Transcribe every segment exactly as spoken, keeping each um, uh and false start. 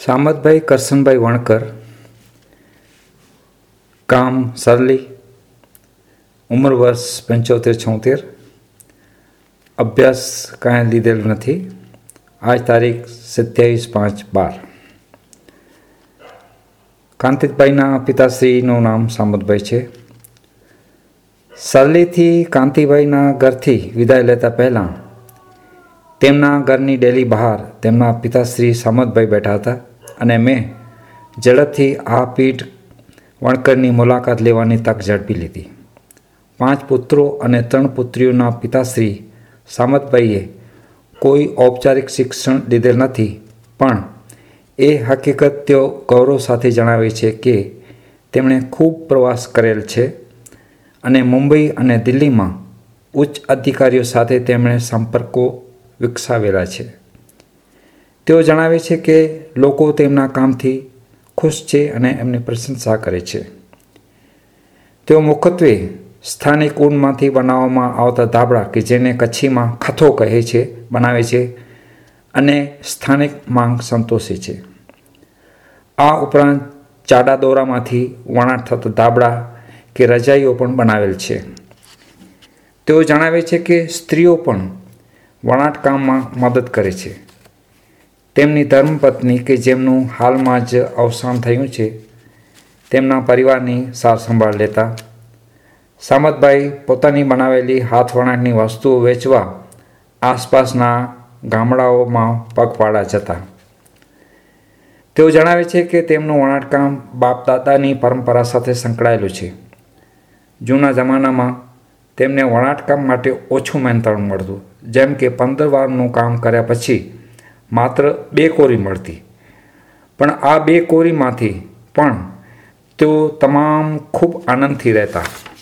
સામતભાઈ કરશનભાઈ વણકર, ગામ સરલી, ઉંમર વર્ષ પંચોતેર છોતેર, અભ્યાસ કાંઈ લીધેલ નથી. આજ તારીખ સત્યાવીસ પાંચ બાર. કાંતિભાઈના પિતાશ્રીનું નામ સામતભાઈ છે. સરલીથી કાંતિભાઈના ઘરથી વિદાય લેતા પહેલાં તેમના ઘરની ડેલી બહાર તેમના પિતાશ્રી સામતભાઈ બેઠા હતા અને મેં ઝડપથી આ પીઠ વણકરની મુલાકાત લેવાની તક ઝડપી લીધી. પાંચ પુત્રો અને ત્રણ પુત્રીઓના પિતાશ્રી સામતભાઈએ કોઈ ઔપચારિક શિક્ષણ લીધેલ નથી, પણ એ હકીકત તેઓ ગૌરવ સાથે જણાવે છે કે તેમણે ખૂબ પ્રવાસ કરેલ છે અને મુંબઈ અને દિલ્હીમાં ઉચ્ચ અધિકારીઓ સાથે તેમણે સંપર્કો વિકસાવેલા છે. તેઓ જણાવે છે કે લોકો તેમના કામથી ખુશ છે અને એમની પ્રશંસા કરે છે. તેઓ મુખ્યત્વે સ્થાનિક ઊનમાંથી બનાવવામાં આવતા ધાબળા કે જેને કચ્છીમાં ખથો કહે છે બનાવે છે અને સ્થાનિક માંગ સંતોષે છે. આ ઉપરાંત ચાડા દોરામાંથી વણાટ થતા ધાબળા કે રજાઈઓ પણ બનાવેલ છે. તેઓ જણાવે છે કે સ્ત્રીઓ પણ વણાટ કામમાં મદદ કરે છે. તેમની ધર્મપત્ની કે જેમનું હાલમાં જ અવસાન થયું છે, તેમના પરિવારની સાર સંભાળ લેતા સામતભાઈ પોતાની બનાવેલી હાથવણાટની વસ્તુઓ વેચવા આસપાસના ગામડાઓમાં પગપાળા જતા. તેઓ જણાવે છે કે તેમનું વણાટકામ બાપ દાદાની પરંપરા સાથે સંકળાયેલું છે. જૂના જમાનામાં તેમને વણાટકામ માટે ઓછું મહેનતાણું મળતું, જેમ કે પંદર વારનું કામ કર્યા પછી માત્ર બે કોરી મળતી, પણ આ બે કોરીમાંથી પણ તેઓ તમામ ખૂબ આનંદથી રહેતા.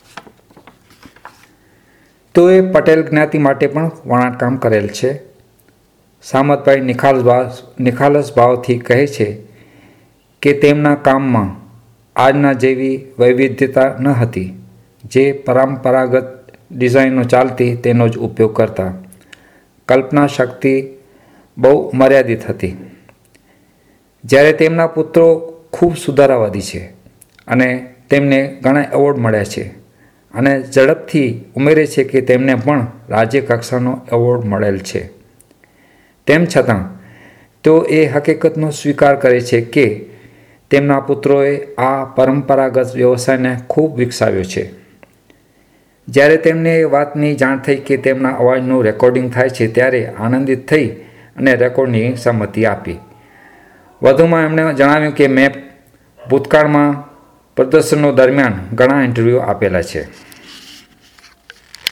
તેઓએ પટેલ જ્ઞાતિ માટે પણ વણાટકામ કરેલ છે. સામતભાઈ નિખાલસ ભાવ નિખાલસ ભાવથી કહે છે કે તેમના કામમાં આજના જેવી વૈવિધ્યતા ન હતી. જે પરંપરાગત ડિઝાઇનો ચાલતી તેનો જ ઉપયોગ કરતા. કલ્પના શક્તિ બહુ મર્યાદિત હતી. જ્યારે તેમના પુત્રો ખૂબ સુધારાવાદી છે અને તેમને ઘણા એવોર્ડ મળ્યા છે અને ઝડપથી ઉમેરે છે કે તેમને પણ રાજ્ય કક્ષાનો એવોર્ડ મળેલ છે. તેમ છતાં તેઓ એ હકીકતનો સ્વીકાર કરે છે કે તેમના પુત્રોએ આ પરંપરાગત વ્યવસાયને ખૂબ વિકસાવ્યો છે. જ્યારે તેમને એ વાતની જાણ થઈ કે તેમના અવાજનું રેકોર્ડિંગ થાય છે, ત્યારે આનંદિત થઈ અને રેકોર્ડની સંમતિ આપી. વધુમાં એમણે જણાવ્યું કે મેં ભૂતકાળમાં પ્રદર્શનો દરમિયાન ઘણા ઇન્ટરવ્યૂ આપેલા છે.